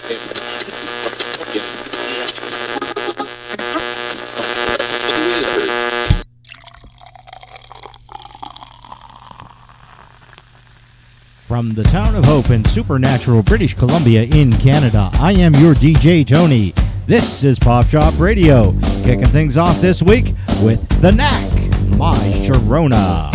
From the town of Hope in Supernatural, British Columbia in Canada, I am your DJ Tony. This is Pop Shop Radio, kicking things off this week with The Knack, My Sharona.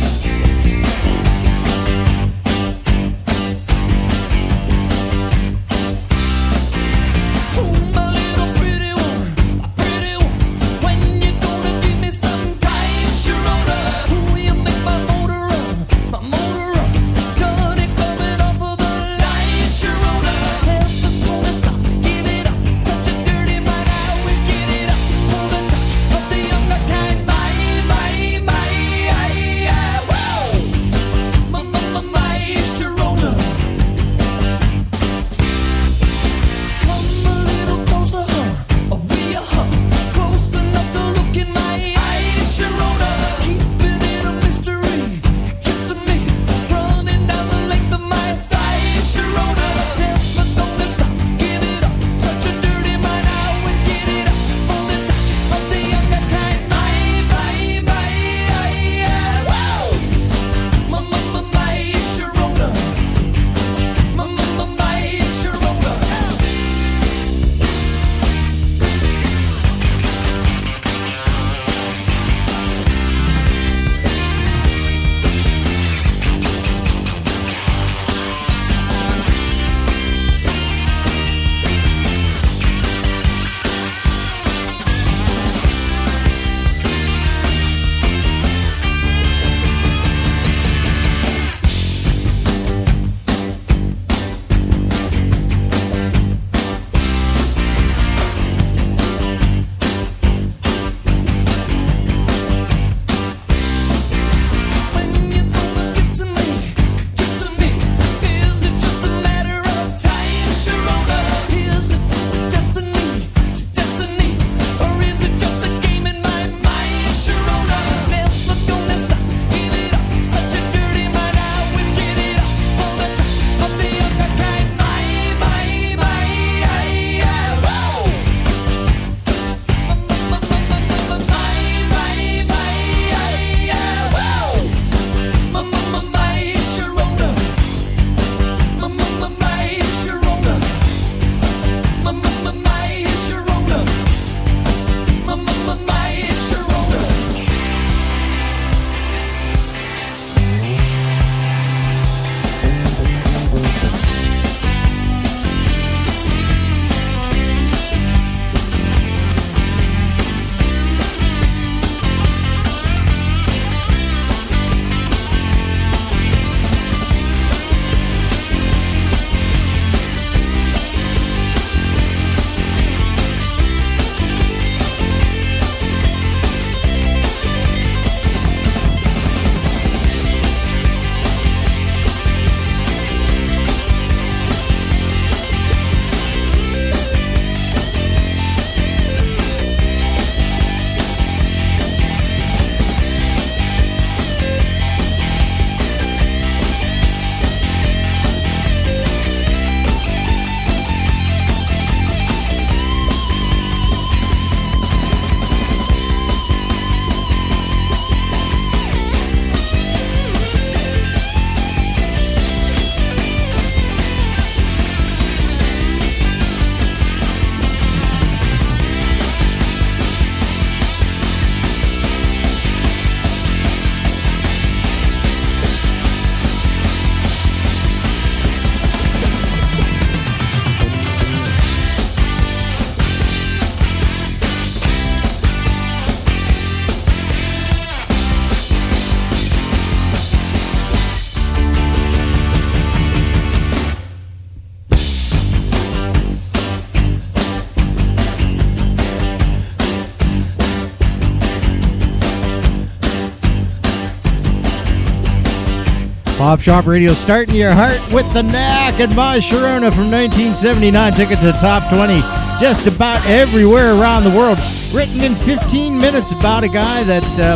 Pop Shop Radio starting your heart with The Knack and My Sharona from 1979. Took it to the top 20 just about everywhere around the world. Written in 15 minutes about a gal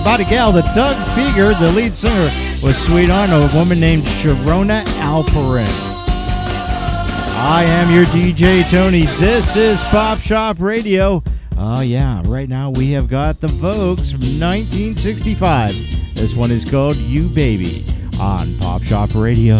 that Doug Fieger, the lead singer, was sweet on, a woman named Sharona Alperin. I am your DJ Tony. This is Pop Shop Radio. Oh yeah, right now we have got the Vogues from 1965. This one is called You Baby on Pop Shop Radio.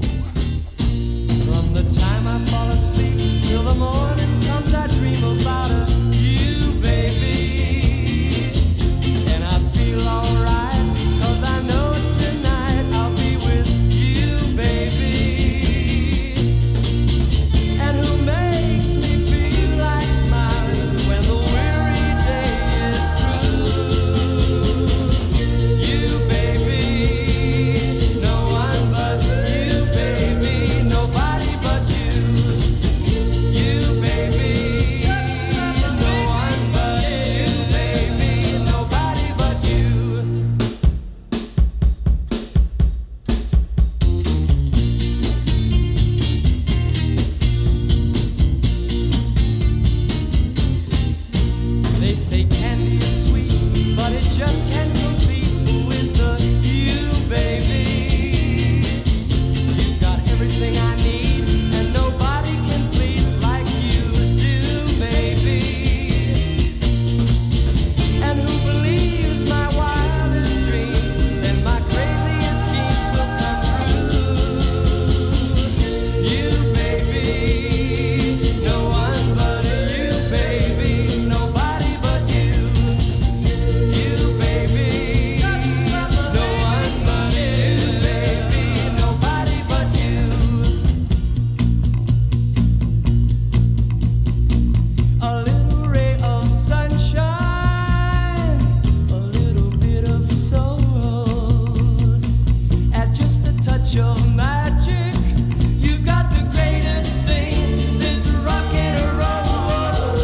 From the time I fall asleep till the morning comes, I dream about you, baby. And I feel alright, 'cause I know tonight I'll be with you, baby. And who makes me feel like smiling when the weary day is through? You, baby, no one but you, baby, nobody but you. You, baby, no one but you, baby, nobody but you. They say candy is sweet, but it just can't compete with the you, baby. You've got everything I need, and nobody can please like you do, baby. And who believes my wildest dreams, then my craziest schemes will come true. You, baby, no one but you, baby, nobody but you. You, baby, no one but you, baby, nobody but you. A little ray of sunshine, a little bit of sorrow, and just a touch of magic. You've got the greatest thing since rock and roll.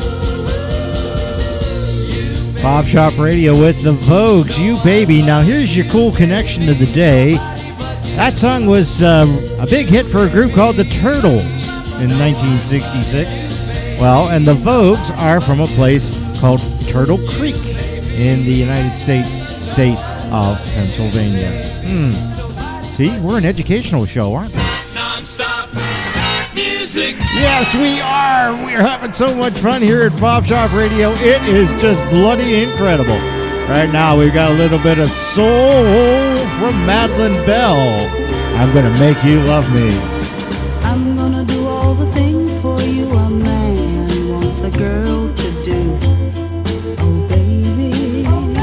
You, Pop Shop Radio with the Vogues, You Baby. Now here's your cool connection of the day. That song was a big hit for a group called the Turtles in 1966. Well, and the Vogues are from a place called Turtle Creek in the United States state of Pennsylvania. See, we're an educational show, aren't we? Non-stop music. Yes, we are. We're having so much fun here at Pop Shop Radio. It is just bloody incredible. Right now, we've got a little bit of soul from Madeline Bell. I'm gonna make you love me. I'm gonna do all the things for you a man wants a girl to do. Oh baby,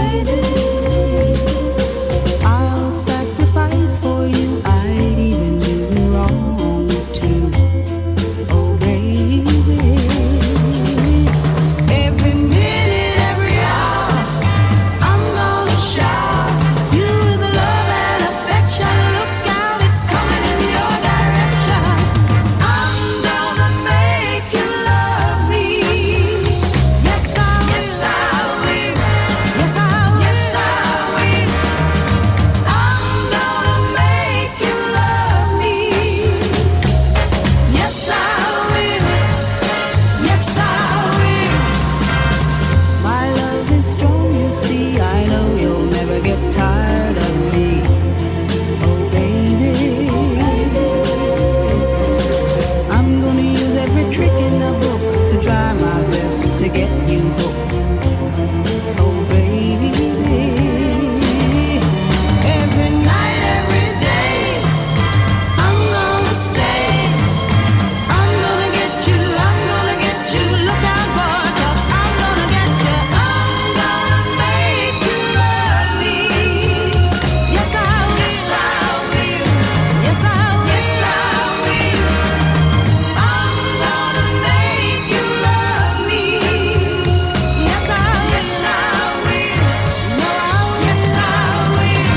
I'll sacrifice for you. I'd even do wrong too. Oh baby, every minute, every hour, I'm gonna shower you with love and affection. Look out, it's coming in your direction. I'm gonna make you love me. Yes, I will. Yes, I will. Yes, I will. Yes, I will. I'm gonna make you love me. Yes, I will. Yes, I will. My love is strong, you see. I know you'll never get tired of me. Oh baby, I'm gonna use every trick in the book to try my best to get you hooked. Oh baby, every night, every day, I'm gonna say, I'm gonna get you, I'm gonna get you. Look out, boy, 'cause I'm gonna get you. I'm gonna make you love me. Yes, I will. Yes, I will. Yes, I will. Yes, I will. I'm gonna make you love me. Yes, I will. Yes, I will. No, I will. Yes, I will.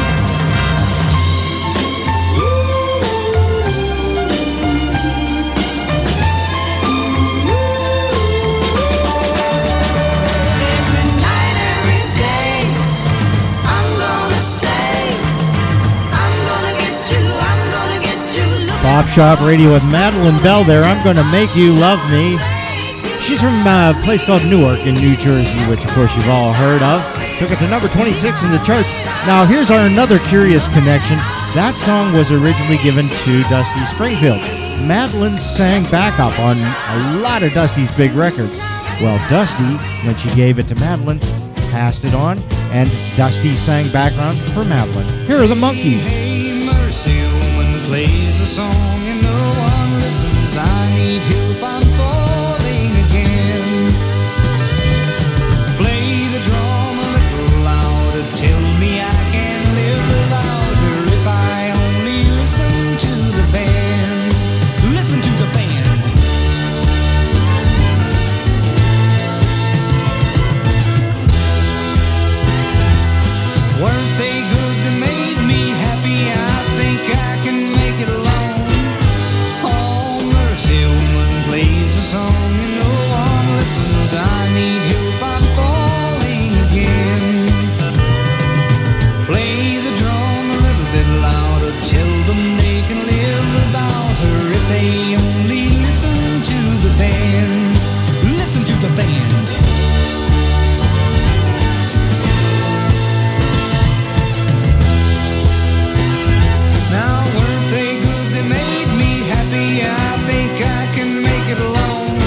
Every night, every day, I'm gonna say, I'm gonna get you, I'm gonna get you. Look Pop Shop Radio with Madeline Bell there. I'm gonna make you love me. She's from a place called Newark in New Jersey, which of course you've all heard of. Took it to number 26 in the charts. Now here's our another curious connection. That song was originally given to Dusty Springfield. Madeline sang backup on a lot of Dusty's big records. Well, Dusty, when she gave it to Madeline, passed it on, and Dusty sang background for Madeline. Here are the Monkees. Hey, mercy, woman plays a song and no one listens. I need help, I'm falling again. Play the drum a little louder, tell me I can live without her if I only listen to the band. Listen to the band. Weren't they good? They made me happy. I think I can make it alone. Oh, mercy, woman plays a song and no one listens. I need help, I'm falling again. Play the drum a little bit louder, tell them they can live without her if they only listen to the band. Listen to the band. Now weren't they good? They made me happy. I think I can make it alone.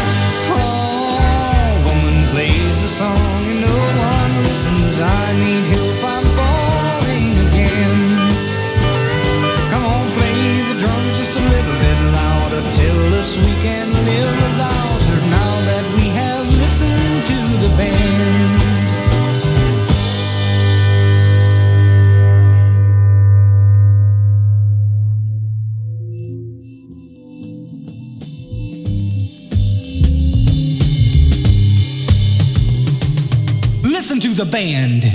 Oh, woman plays a song and no one listens. I need help, I'm falling again. Come on, play the drums just a little bit louder. Tell us we can live without her now that we have listened to the band. Listen to the band.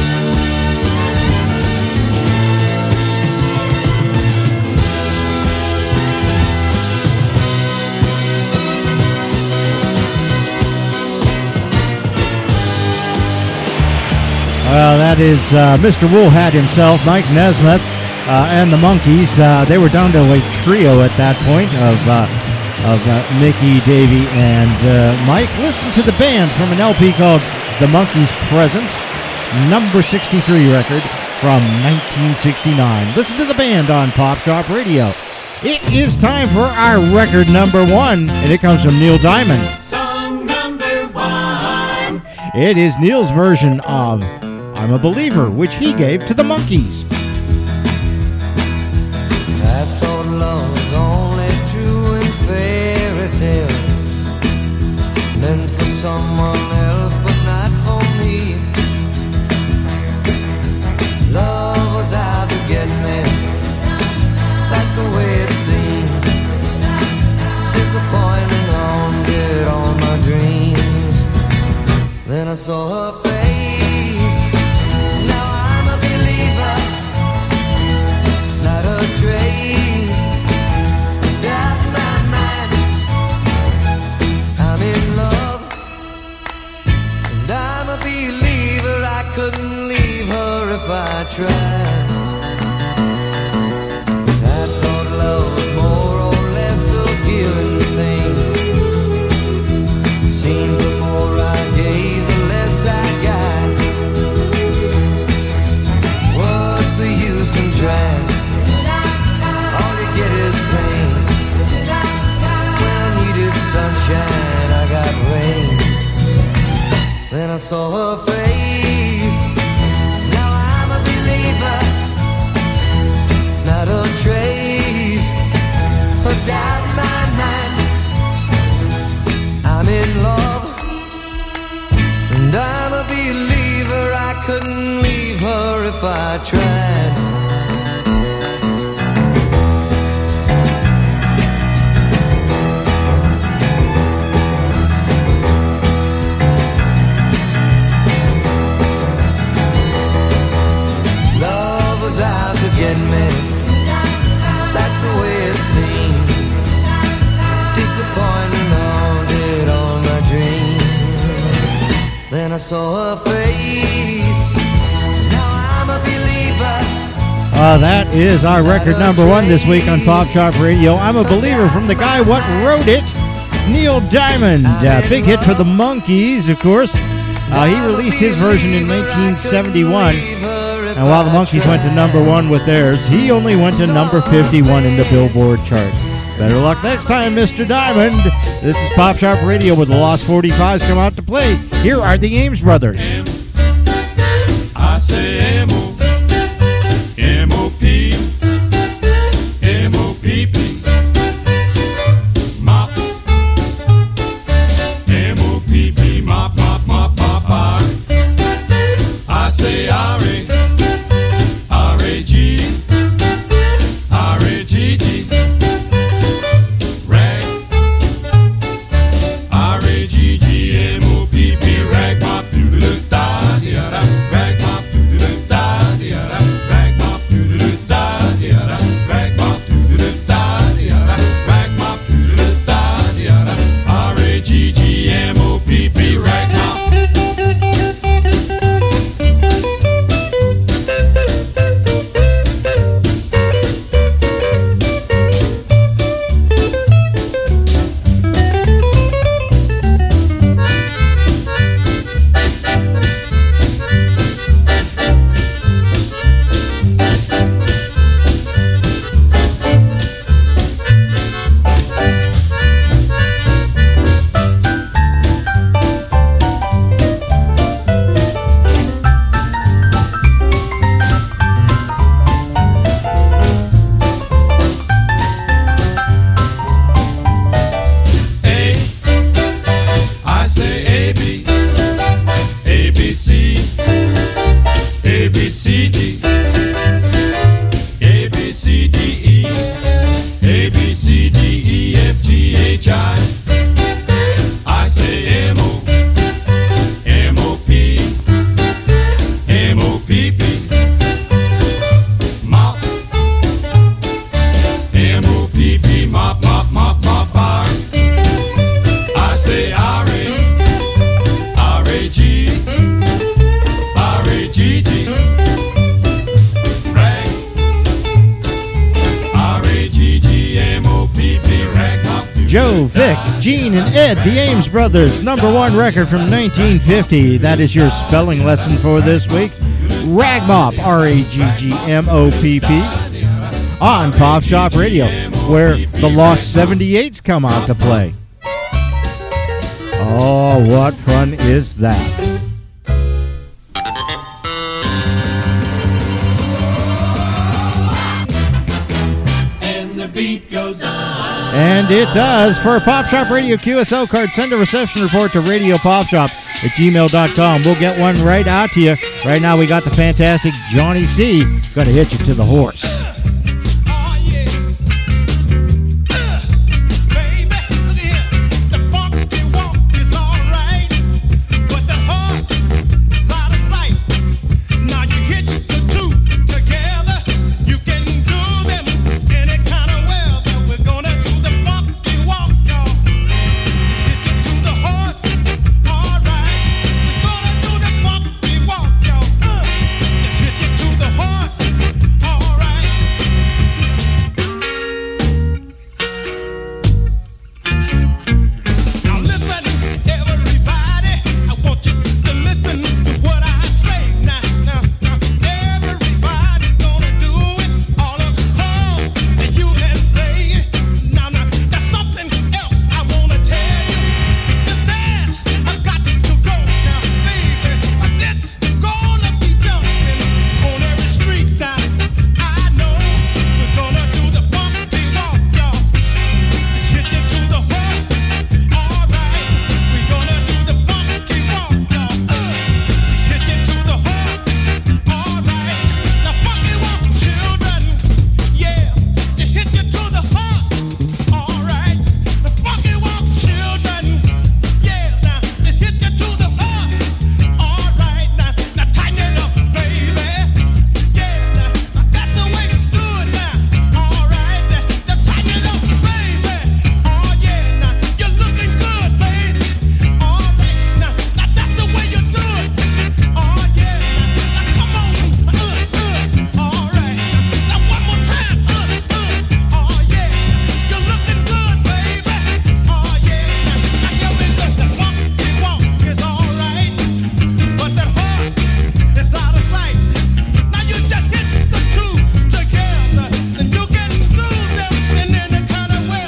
Well, that is Mr. Woolhat himself, Mike Nesmith, and the Monkees. They were down to a trio at that point of Mickey, Davey, and Mike. Listen to the band from an LP called The Monkees Present, number 63 record from 1969. Listen to the band on Pop Shop Radio. It is time for our record number one, and it comes from Neil Diamond. Song number one. It is Neil's version of I'm a Believer, which he gave to the Monkees. I thought love was only true in fairy tales, meant for someone else but not for me. Love was out to get me, that's the way it seems. Disappointing haunted all my dreams. Then I saw her face. Now I'm a believer, not a trace. Doubt my mind, I'm in love, and I'm a believer. I couldn't leave her if I tried. I thought love was more or less a given thing. Seems the more I gave, the less I got. What's the use in trying? All you get is pain. When I needed sunshine, I got rain. Then I saw her face. Now I'm a believer, not a trace. But doubt my mind, I'm in love, and I'm a believer. I couldn't leave her if I tried. Love was out to get me, that's the way it seems. Disappointing haunted all my dreams. Then I saw her face. Now I'm a believer. That is our record number one this week on Pop Shop Radio. I'm a Believer from the guy what wrote it, Neil Diamond. Big hit for the Monkees, of course. He released his version in 1971. And while the Monkees went to number one with theirs, he only went to number 51 in the Billboard charts. Better luck next time, Mr. Diamond. This is Pop Shop Radio with the Lost 45s come out to play. Here are the Ames Brothers. I say M-O, M-O-P, M-O-P-P, mop, M-O-P-P, mop, mop, mop, mop, mop. I say R-A, R-A-G, R-A-G-G, rag, R-A-G-G, M-O-P-P, rag, mop, doo-doo-da, da-da, rag, mop, doo-doo-da, da-da, rag, mop, doo-doo-da, da-da, rag, mop, doo-doo-da, da-da, rag, mop, doo-doo-da, da-da, R-A-G-G, M-O-P-P, rag, mop. I say A-B, A-B-C, A-B-C-D, A-B-C-D-E, A-B-C-D-E-F-G-H-I. I say M-O, M-O-P, M-O-P-P, mop, M-O-P-P, mop, mop, mop, mop, bar. I say R-A, R-A-G, R-A-G-G, rag, R-A-G-G, M-O-P-P, rag, mop. Joe, Vic, Gene, and Ed, the Ames Brothers, #1 record from 1950. That is your spelling lesson for this week. Ragmop, R-A-G-G-M-O-P-P, on Pop Shop Radio, where the Lost 78s come out to play. Oh, what fun is that? And the beat goes on. And it does. For Pop Shop Radio QSL card, send a reception report to radiopopshop@gmail.com. We'll get one right out to you. Right now, we got the fantastic Johnny C. Gonna hit you to the horse. Oh yeah, baby, look here. The funky walk is alright, but the heart is out of sight. Now you hitch the two together, you can do them any kind of weather. We're gonna do the funky walk, y'all. Hit you to the horse, alright. We're gonna do the funky walk, y'all. Just hit you to the horse, alright.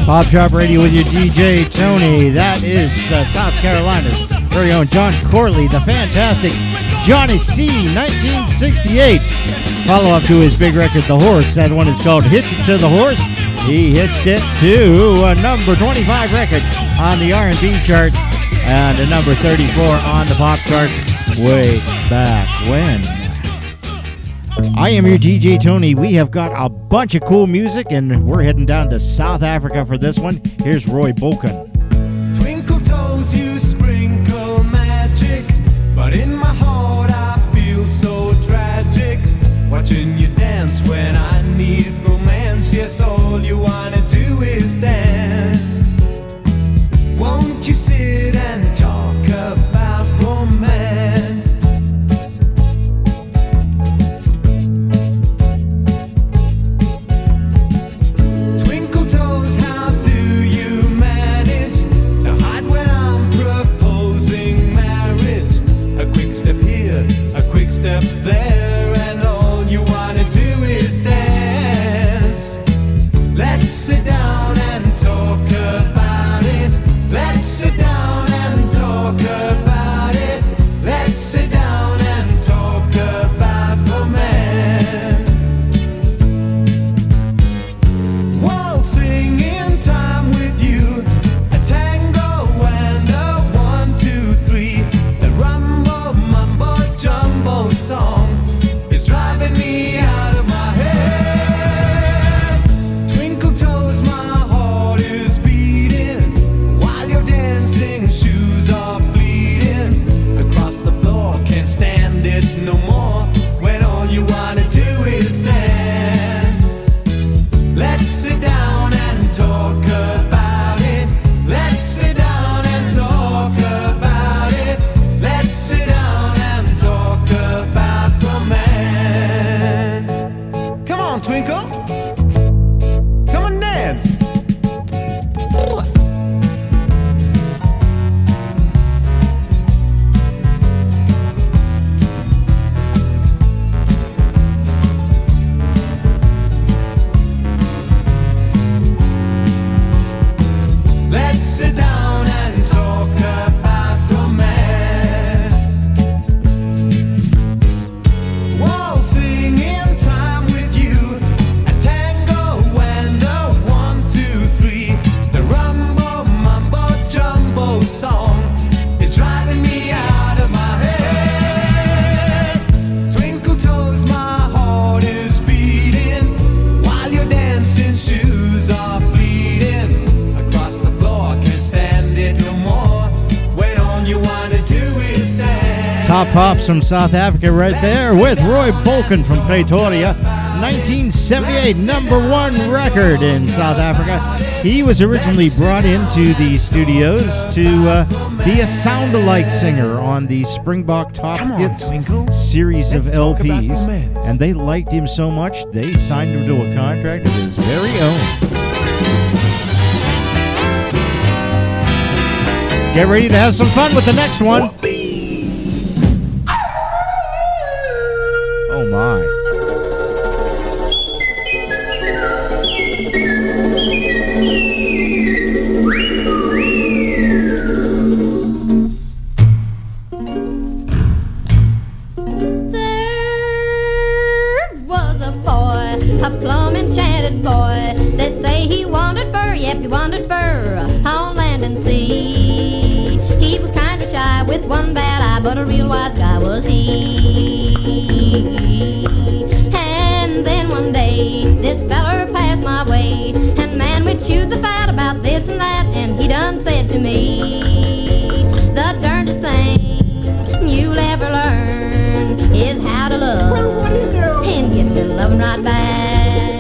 Pop Shop Radio with your DJ Tony. That is South Carolina's very own John Corley, the fantastic Johnny C, 1968. Follow up to his big record, The Horse. That one is called Hitch It to the Horse. He hitched it to a number 25 record on the R&B chart and a number 34 on the pop chart way back when. I am your DJ Tony. We have got a bunch of cool music, and we're heading down to South Africa for this one. Here's Roy Bolkin. Twinkle toes, you sprinkle magic, but in my heart I feel so tragic. Watching you dance when I need romance. Yes, all you wanna do is dance. Won't you sit and talk about romance? Twinkle toes, how do you manage to hide when I'm proposing marriage? A quick step here, a quick step there, and all you wanna do is dance. Let's sit down and talk about it. Let's sit down and talk about it. Let's sit down and talk about romance. Waltzing in time with you, a tango and a 1, 2, 3. The rumbo mumbo jumbo song is driving me out of my head. Twinkle toes, my heart is beating while you're dancing. Shoes are fleeting across the floor. Can't stand it no more when all you wanna do is dance. Let's sit down and talk about it. Let's sit down and talk about it. Let's sit down and talk about romance. Come on, Twinkle. Come on, dance. Let's sit down and talk about romance. Waltzing in time with you, a tango and a 1, 2, 3. The rumbo mumbo jumbo song is driving me out of my head. Twinkle toes, my heart is beating while you're dancing. Shoes are fleeting across the floor. Can't stand it no more when all you wanna do is dance. Top Pops from South Africa right there with Roy Bolkin from Pretoria. 1978 number 1 record in South Africa. He was originally brought into the studios to be a sound-alike singer on the Springbok Top Come on, Hits Twinkle. series of Let's talk about LPs. romance. And they liked him so much, they signed him to a contract of his very own. Get ready to have some fun with the next one. Oh my. There was a boy, a plum enchanted boy. They say he wandered fur, yep, he wandered fur on land and sea. He was kind of shy with one bad eye, but a real wise guy was he. And then one day, this feller passed my way, and man, we chewed the fat about this and that, and he done said to me, the darndest thing you'll ever learn is how to love and get the loving right back.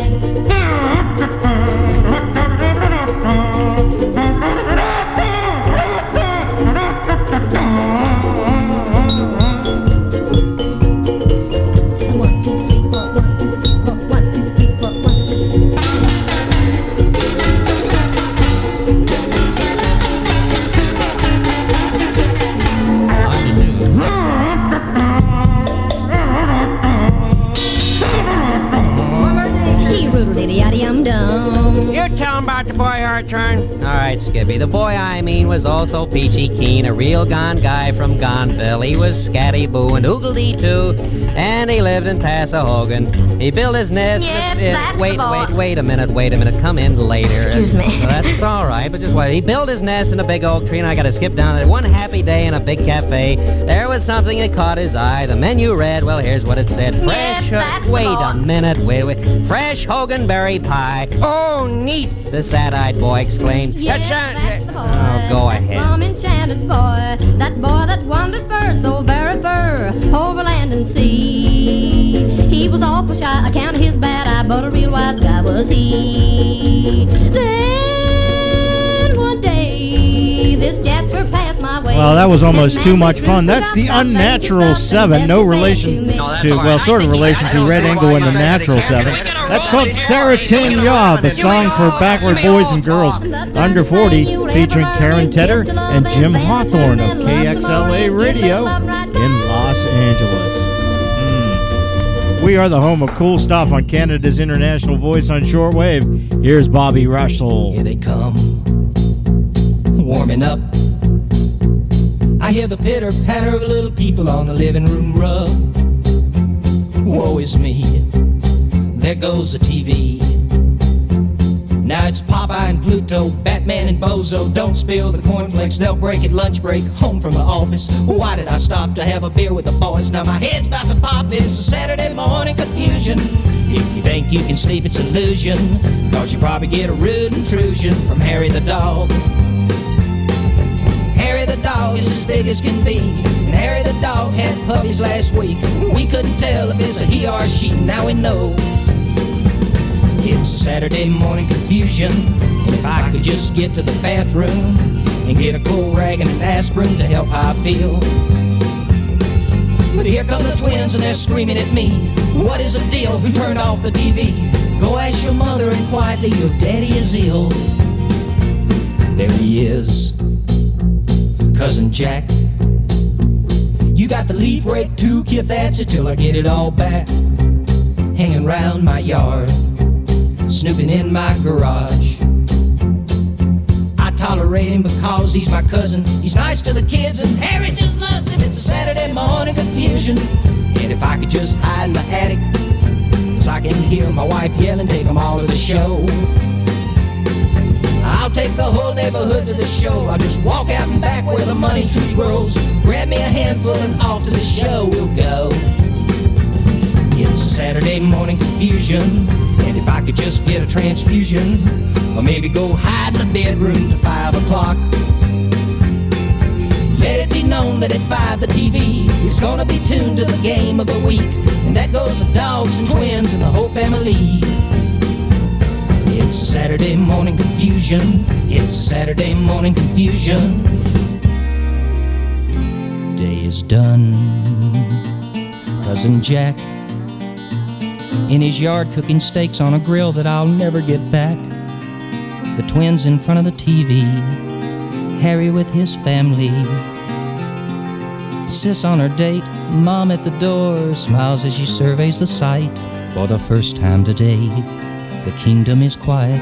One, two, three, four, 1, 2, 3, 4, 1, 2, 3, 4, 1, 2. our turn? All right, Skippy. The boy I mean was also peachy keen, a real gone guy from Gonville. He was scatty-boo and oogle-dee-too, and he lived in Passahogan. He built his nest... Yep, that's the boy. Wait a minute. Come in later. Excuse me. Well, that's all right, but just wait. He built his nest in a big oak tree, and I got to skip down there. One happy day in a big cafe, there was something that caught his eye. The menu read, well, here's what it said. Fresh... that's the wait boy. a minute. Wait. Fresh Hoganberry pie. Oh, neat, the sad-eyed boy exclaimed. Yes, that's the boy. Oh, go that ahead. plum enchanted boy. That boy that wandered first, so very far, over land and sea. He was awful shy, account of his bad eye, but a real wise guy was he. Then one day, this Jasper passed my way. Well, that was almost And too man, much we fun. grew That's the up, Unnatural that's Seven. No relation me. No, that's to, all right. well, sort of I think relation I to don't Red see Angle why and the you said Natural it. Seven. Give me a That's roll, called give me a roll, Saratin give me a Ya, roll. the Give me song a for roll, backward give me a boys roll, and girls The under dirtiest 40, thing you'll featuring ever Karen learn is Tedder just to love and Jim and Hawthorne of love the morning, KXLA give Radio love right in Los Angeles. We are the home of cool stuff on Canada's international voice on shortwave. Here's Bobby Russell. Here they come, warming up. I hear the pitter-patter of little people on the living room rug. Woe is me, there goes the TV. Now it's Popeye and Pluto, Batman and Bozo. Don't spill the cornflakes, they'll break at lunch break. Home from the office, why did I stop to have a beer with the boys? Now my head's about to pop, it's a Saturday morning confusion. If you think you can sleep, it's illusion, cause you probably get a rude intrusion from Harry the dog. Harry the dog is as big as can be, and Harry the dog had puppies last week. We couldn't tell if it's a he or a she, now we know. It's a Saturday morning confusion, and if I could just get to the bathroom and get a cold rag and an aspirin to help how I feel. But here come the twins and they're screaming at me. What is the deal? Who turned off the TV? Go ask your mother and quietly, your daddy is ill. There he is, Cousin Jack. You got the leaf rake too, kid, that's it till I get it all back. Hanging round my yard, snooping in my garage. I tolerate him because he's my cousin. He's nice to the kids and Harry just loves him. It's a Saturday morning confusion. And if I could just hide in the attic, so I can hear my wife yelling, take them all to the show. I'll take the whole neighborhood to the show. I'll just walk out and back where the money tree grows. Grab me a handful and off to the show we'll go. It's a Saturday morning confusion, and if I could just get a transfusion, or maybe go hide in the bedroom till 5 o'clock. Let it be known that at 5 the TV is gonna be tuned to the game of the week, and that goes the dogs and twins and the whole family. It's a Saturday morning confusion. It's a Saturday morning confusion. Day is done. Cousin Jack in his yard cooking steaks on a grill that I'll never get back. The twins in front of the TV, Harry with his family. Sis on her date, Mom at the door, smiles as she surveys the sight. For the first time today, the kingdom is quiet.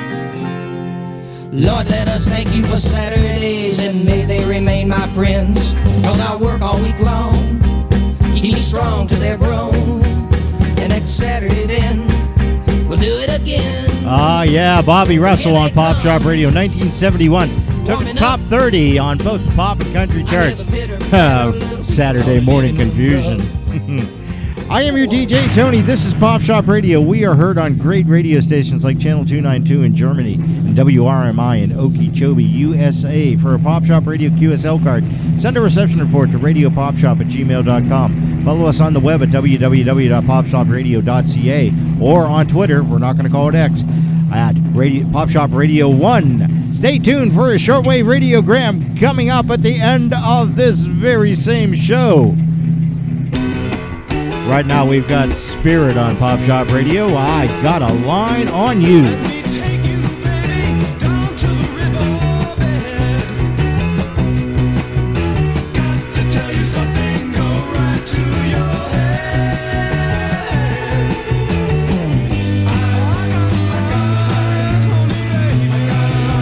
Lord, let us thank you for Saturdays, and may they remain my friends. Cause I work all week long, keep me strong till they're grown. And next Saturday then, we'll do it again. Ah, yeah, Bobby Russell on Pop Shop Radio, 1971. Took the top 30 on both the pop and country charts. Saturday morning confusion. I am your DJ, Tony. This is Pop Shop Radio. We are heard on great radio stations like Channel 292 in Germany and WRMI in Okeechobee, USA. For a Pop Shop Radio QSL card, send a reception report to radiopopshop@gmail.com. Follow us on the web at www.popshopradio.ca or on Twitter, we're not going to call it X, at Pop Shop Radio 1. Stay tuned for a shortwave radiogram coming up at the end of this very same show. Right now we've got Spirit on Pop Shop Radio. I got a line on you. Let me take you, baby, down to the riverbed. Got to tell you something, go right to your head. I got a line on you, baby. I got a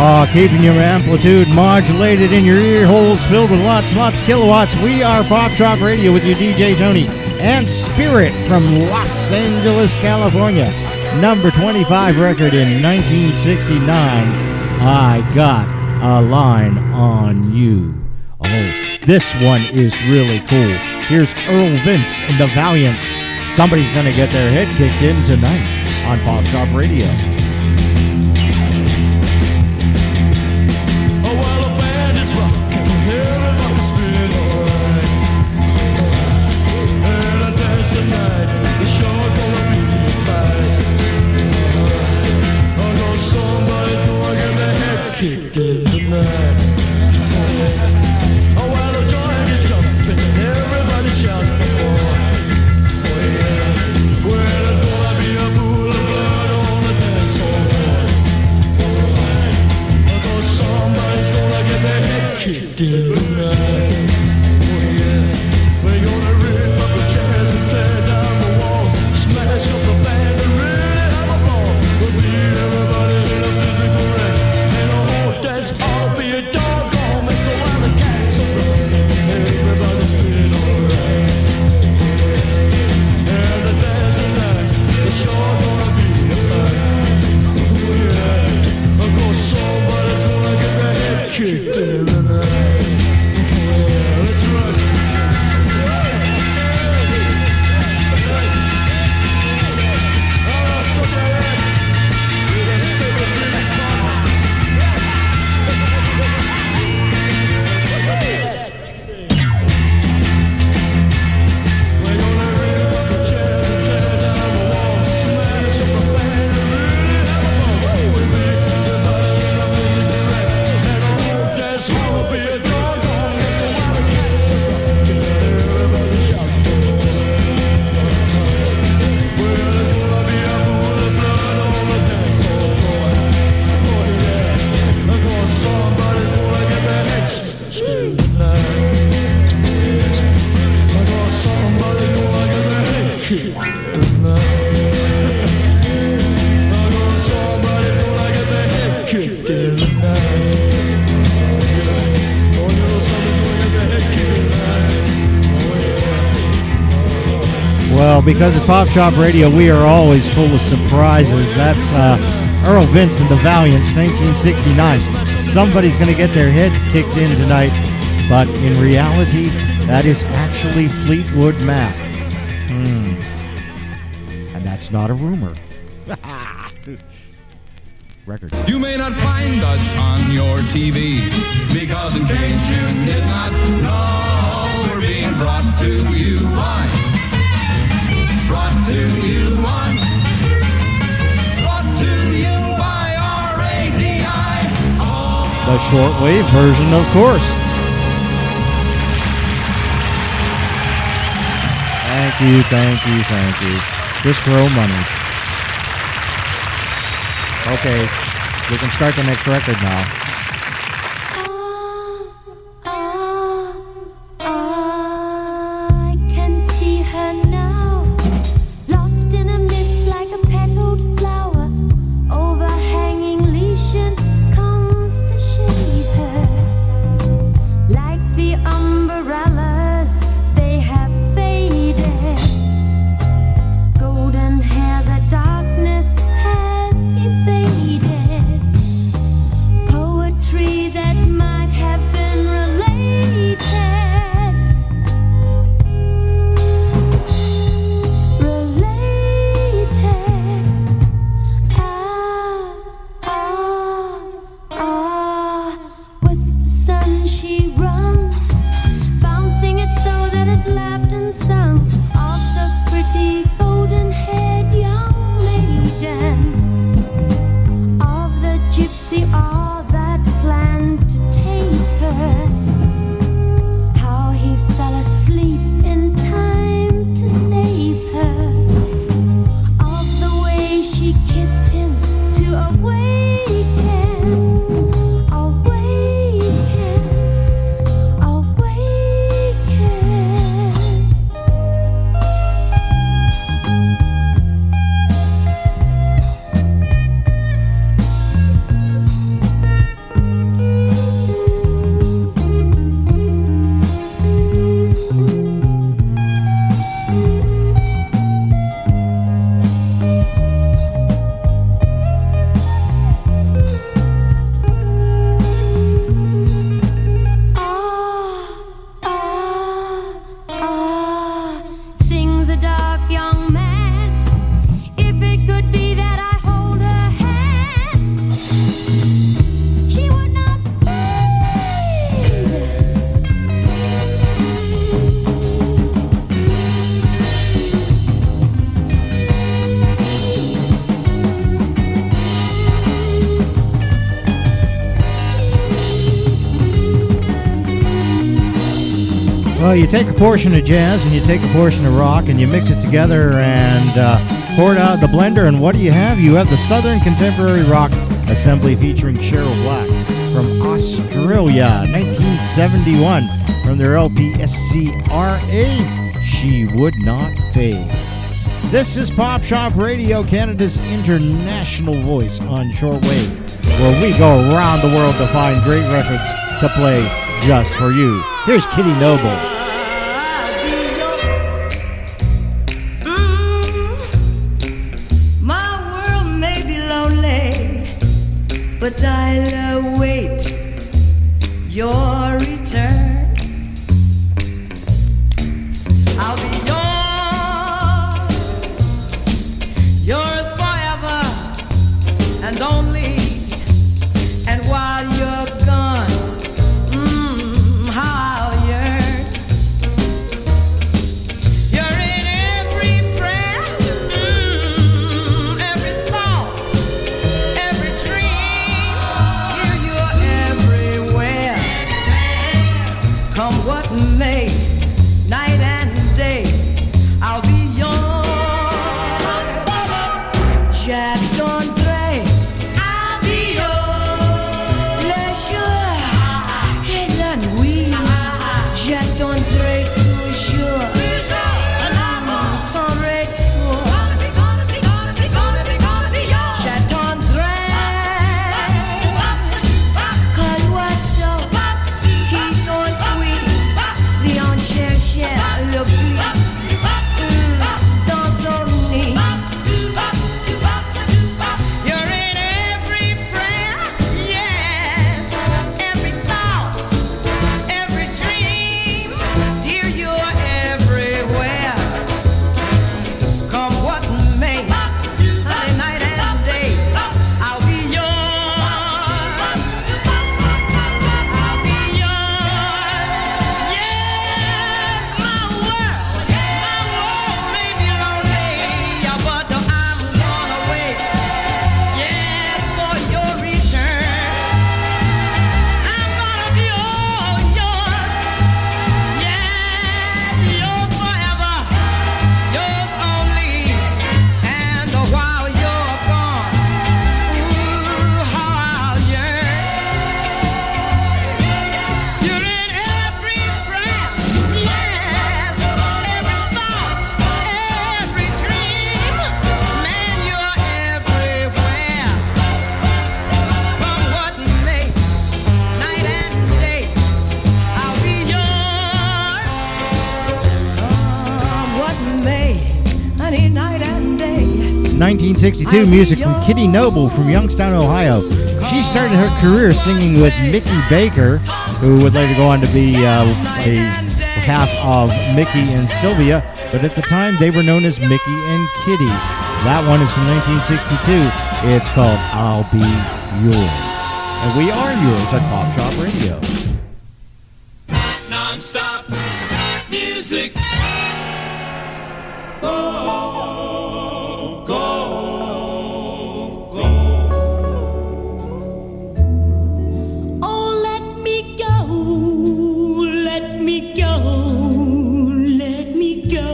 Keeping your amplitude modulated in your ear holes filled with lots and lots of kilowatts. We are Pop Shop Radio with you, DJ Tony and Spirit from Los Angeles, California. Number 25 record in 1969. I Got a Line on You. Oh, this one is really cool. Here's Earl Vince and the Valiants. Somebody's going to get their head kicked in tonight on Pop Shop Radio. Kicked in tonight. Oh, well, the joint is jumping and everybody shouting for more. Oh, yeah. Well, there's gonna be a pool of blood on the dance floor. Oh, cause somebody's gonna get their head kicked in tonight. Oh, yeah. We're gonna rip up the chairs and tear down the walls, smash up the band and really have a ball. We'll beat everybody in a physical wrench. That's all be a doggone mess around the cats around and everybody's feeling alright. And the dance tonight is sure gonna be a fight. Oh yeah, of course somebody's gonna get their head kicked in tonight. Oh yeah, that's right. Well, because at Pop Shop Radio, we are always full of surprises. That's Earl Vince and the Valiants, 1969. Somebody's going to get their head kicked in tonight, but in reality, that is actually Fleetwood Mac. And that's not a rumor. Records. You may not find us on your TV, because in case you did not know, we're being brought to you by, brought to you on, brought to you by RADI. The shortwave version, of course. Thank you, thank you, thank you. Just throw money. Okay, we can start the next record now. I can see her now, lost in a mist like a petaled flower. Overhanging lesion comes to shade her. Like the umbrellas, they have faded. Golden hair, the darkness has evaded. Well, you take a portion of jazz and you take a portion of rock and you mix it together and pour it out of the blender, and what do you have? You have the Southern Contemporary Rock Assembly featuring Cheryl Black from Australia, 1971, from their LP SCRA, She Would Not Fade. This is Pop Shop Radio, Canada's international voice on shortwave, where we go around the world to find great records to play just for you. Here's Kitty Noble. My world may be lonely, but I'll await your return. I'll be yours forever and only. And while you're gone, how I'll yearn. You're in every prayer, every thought, every dream. Here you're everywhere. Come what may, night and day, I'll be yours. Jack D'Andre, I'll be yours. Pleasure, et la nuit. Jack D'Andre, toujours. T'aimerai toi. Jack D'Andre, quand l'oiseau qui s'enfuit vient chercher le puits dans son nid. You're in every prayer, yes, every thought, every dream. Dear, you're everywhere. Come what may, honey, night and day, I'll be yours. I'll be yours. Yes, my world may be lonely, but I'm gonna wait. Yes, for your return. I'm gonna be all yours. Yes, yours forever, yours only. And while you're gone, how I'll yearn. You're in every breath, yes, every thought, every dream. Man, you're everywhere. Come what may, night and day, I'll be yours. Come what may, honey, night and day. 1962 music from Kitty Noble from Youngstown, Ohio. She started her career singing with Mickey Baker, who would later go on to be a half of Mickey and Sylvia, but at the time they were known as Mickey and Kitty. That one is from 1962. It's called I'll Be Yours. And we are yours at Pop Shop Radio. Non-stop music. Oh, let me go, let me go, let me go,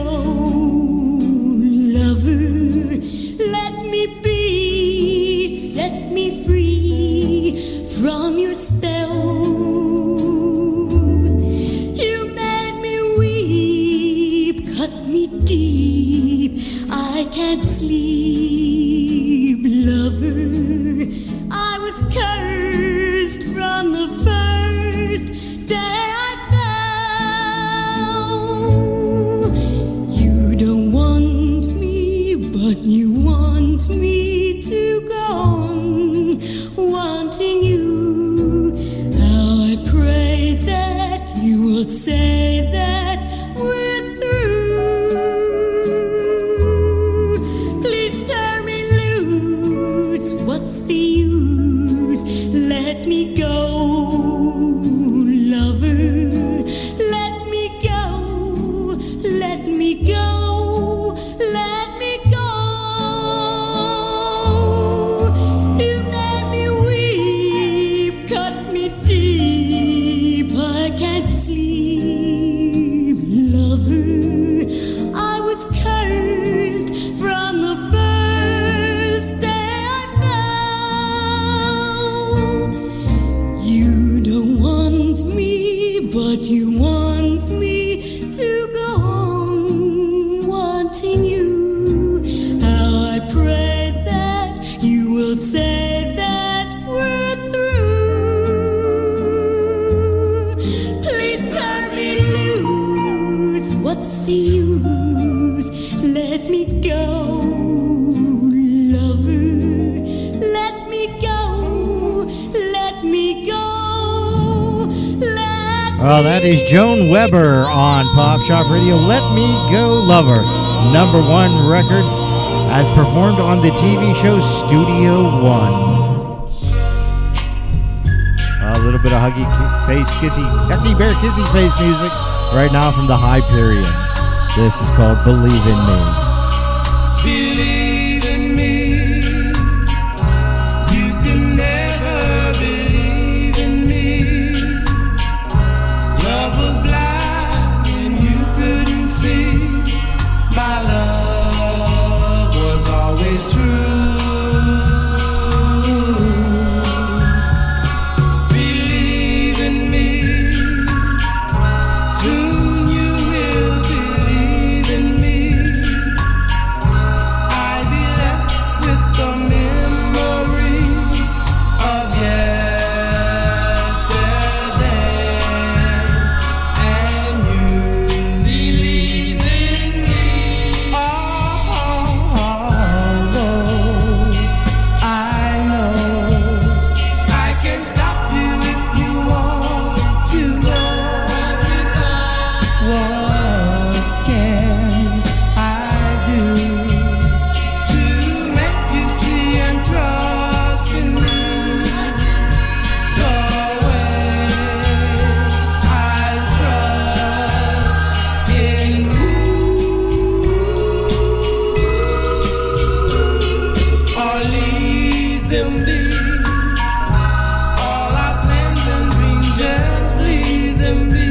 lover. Let me be, set me free from your spell. You made me weep, cut me deep. I can't sleep, lover. I was cursed from the first day I fell. You don't want me, but you want me to go on wanting you. How I pray that you will say that we're through. Please turn me loose. What's the use? Let me go, lover. Let me go. Let me go. Let me go. You made me weep, cut me deep. I can't sleep, wanting you. How I pray that you will say that we're through. Please turn me loose. What's the use? Let me go, lover. Let me go. Let me go. Oh, that is Joan Weber on Pop Shop Radio. Let Me Go Lover, #1 record, as performed on the TV show Studio One. A little bit of huggy face, kissy bear kissy face music right now from the Hyperions. This is called Believe in Me. Believe in me. You can never believe in me. Love was blind and you couldn't see. My love was always true. Believe in me. Soon you will believe in me. I'll be left with the memory of yesterday. And you believe in me. Although I know I can stop you if you want to go. What can I do to make you see and trust in me? The way I trust in you. Or leave them be. All our plans and dreams, just leave them be.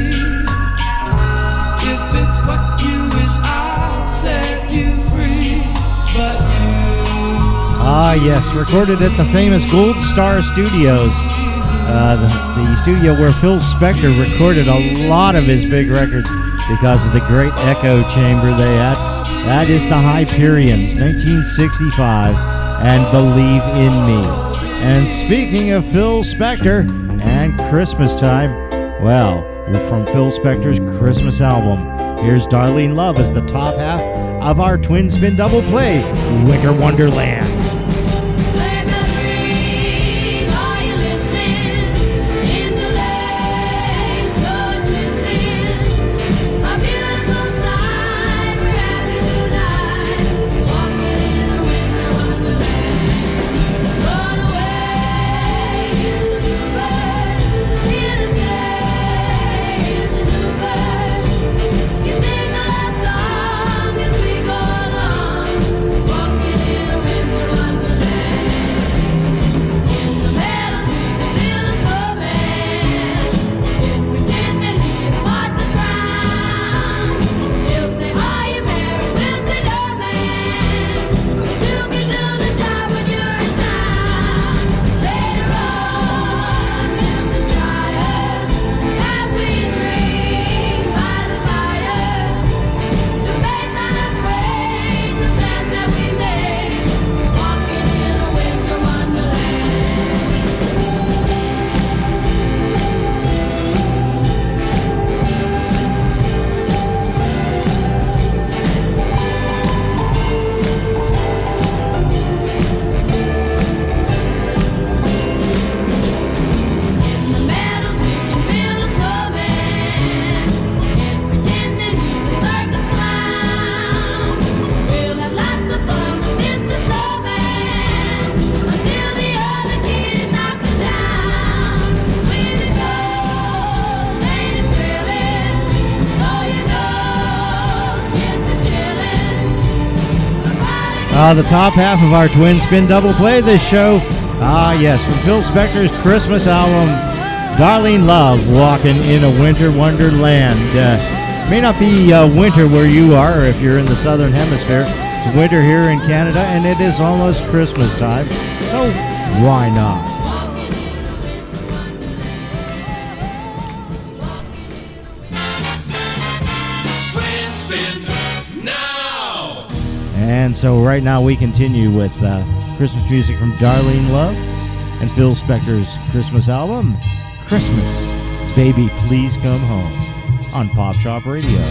If it's what you wish, I'll set you free. But you Ah, yes, recorded at the famous Gold Star Studios, the studio where Phil Spector recorded a lot of his big records because of the great echo chamber they had. That is the Hyperions, 1965, and Believe in Me. And speaking of Phil Spector and Christmas time, well, from Phil Spector's Christmas album, here's Darlene Love as the top half of our twin spin double play, Winter Wonderland. Sleigh bells ring, are you listening? In the lane, snow is glistening. A beautiful sight, we're happy tonight, walking in a winter wonderland. Run away is the bluebird, here to stay is the new bird. You sing the last song as we go along, walking in a winter wonderland. In the meadows we can feel a snowman, and pretend that he's Martha Brown. He'll say, "Are you married?" We'll say, "No, man." But you can do the job when you're in town. Later on, in the dryers, as we drink by the fire, to face unafraid the plans that we made, walking in a winter wonderland. In the meadows we can build a snowman, and pretend that he's a circus clown. We'll have lots of fun with Mr. Snowman, until the other kid knocks us down. When it goes, ain't it thrilling? So you know it's a chillin'. The top half of our twin spin double play this show. Ah, yes, from Phil Spector's Christmas album, Darlene Love, Walking in a Winter Wonderland. May not be winter where you are if you're in the southern hemisphere. It's winter here in Canada, and it is almost Christmas time, so why not? Twin spin now. And so right now we continue with Christmas music from Darlene Love and Phil Spector's Christmas album, Christmas, Baby Please Come Home, on Pop Shop Radio.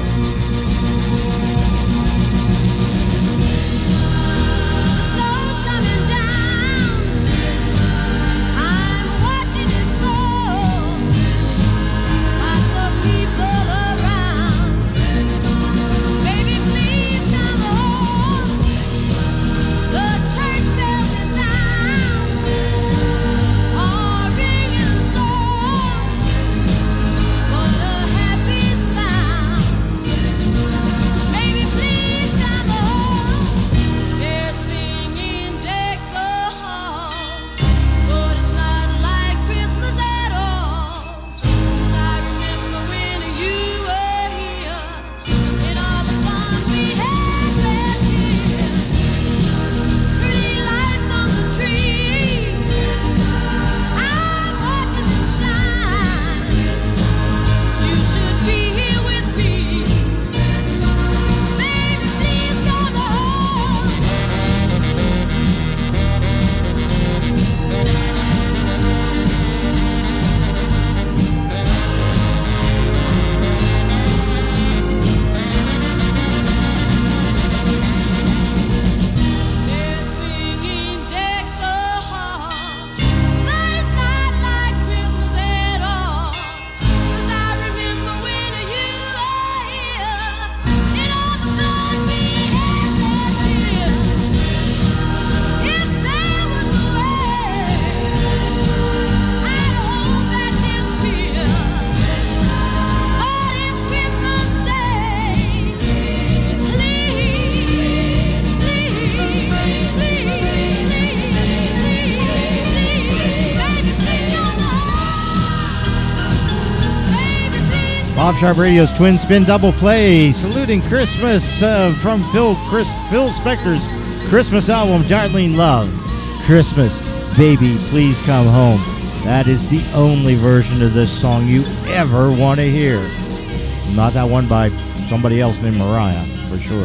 Pop Shop Radio's Twin Spin Double Play, saluting Christmas from Phil Spector's Christmas album, Darlene Love, Christmas, Baby Please Come Home. That is the only version of this song you ever want to hear. Not that one by somebody else named Mariah, for sure.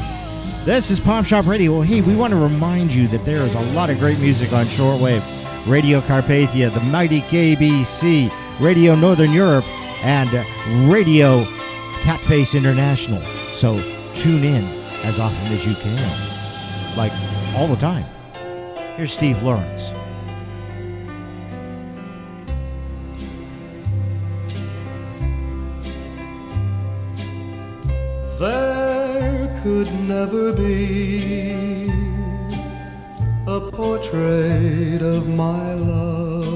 This is Pop Shop Radio. Well, hey, we want to remind you that there is a lot of great music on shortwave. Radio Carpathia, the mighty KBC, Radio Northern Europe, and Radio Catface International. So tune in as often as you can, like all the time. Here's Steve Lawrence. There could never be a portrait of my love,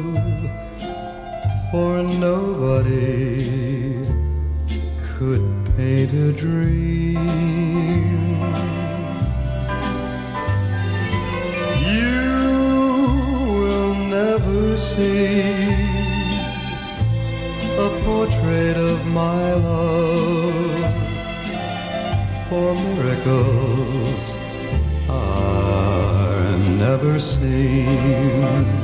for nobody could paint a dream. You will never see a portrait of my love, for miracles are never seen.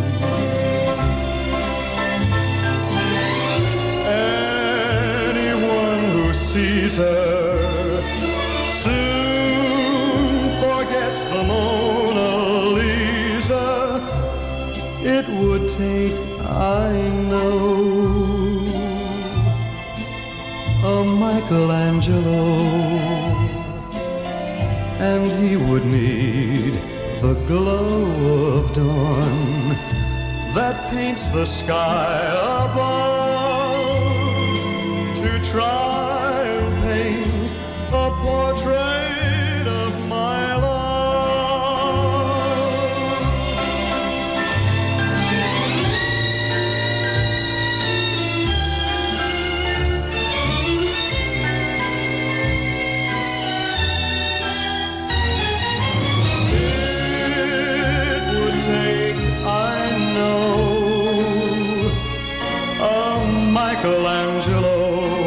Sees her soon forgets the Mona Lisa. It would take, I know, a Michelangelo, and he would need the glow of dawn that paints the sky above to try a portrait of my love. It would take, I know, a Michelangelo,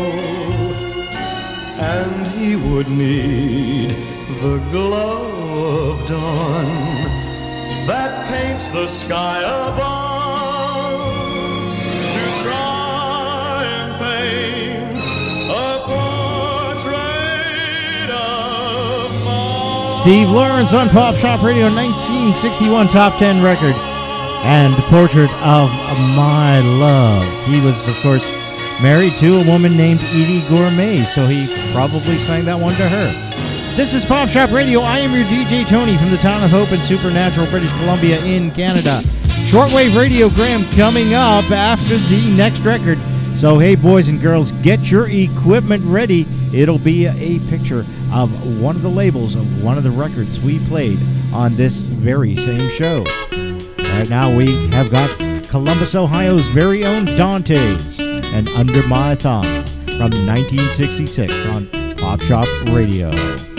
and he would need the glow of dawn that paints the sky above to try and paint a portrait of my Steve Lawrence on Pop Shop Radio, 1961 Top 10 record, and Portrait of My Love. He was, of course, married to a woman named Edie Gourmet, so he probably sang that one to her. This is Pop Shop Radio. I am your DJ Tony from the town of Hope in Supernatural, British Columbia in Canada. Shortwave radiogram coming up after the next record. So, hey, boys and girls, get your equipment ready. It'll be a picture of one of the labels of one of the records we played on this very same show. Right now, we have got Columbus, Ohio's very own Dantes and Under My Thumb from 1966 on Pop Shop Radio.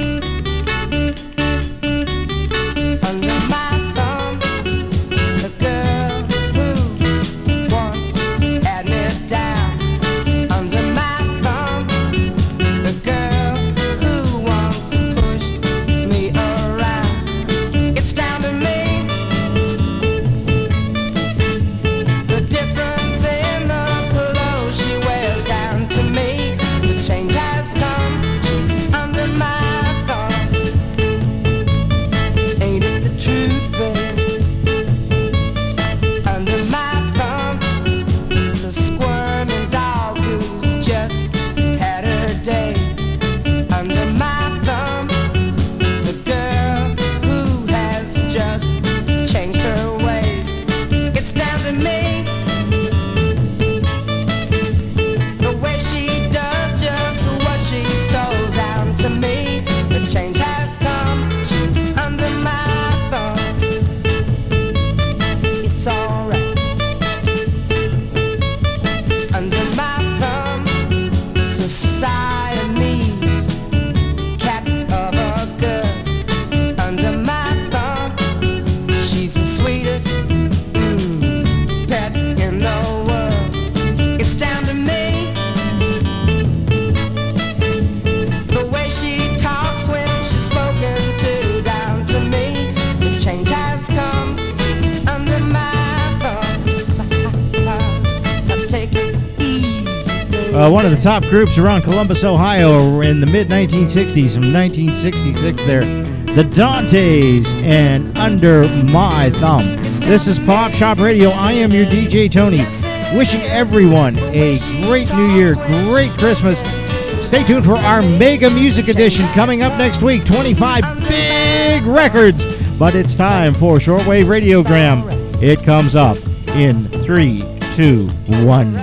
One of the top groups around Columbus, Ohio in the mid-1960s, from 1966 there, the Dantes and Under My Thumb. This is Pop Shop Radio. I am your DJ Tony, wishing everyone a great New Year, great Christmas. Stay tuned for our Mega Music Edition coming up next week, 25 big records. But it's time for Shortwave Radiogram. It comes up in 3, 2, 1.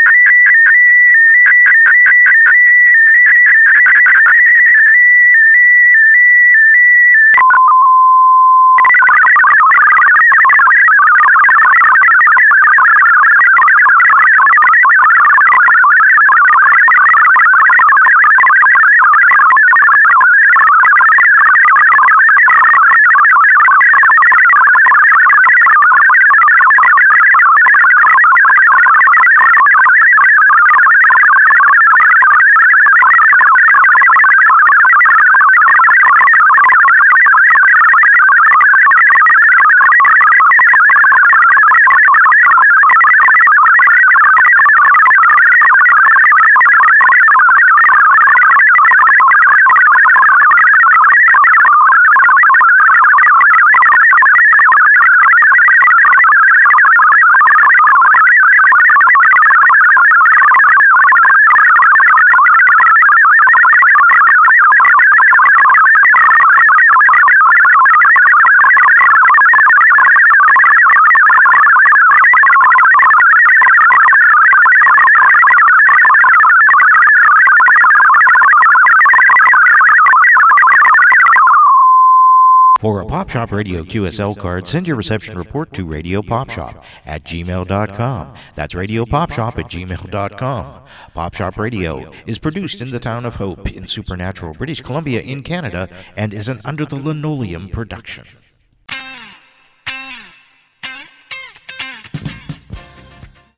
For a Pop Shop Radio QSL card, send your reception report to radiopopshop@gmail.com. That's radiopopshop@gmail.com. Pop Shop Radio is produced in the town of Hope in Supernatural, British Columbia in Canada, and is an Under the Linoleum production.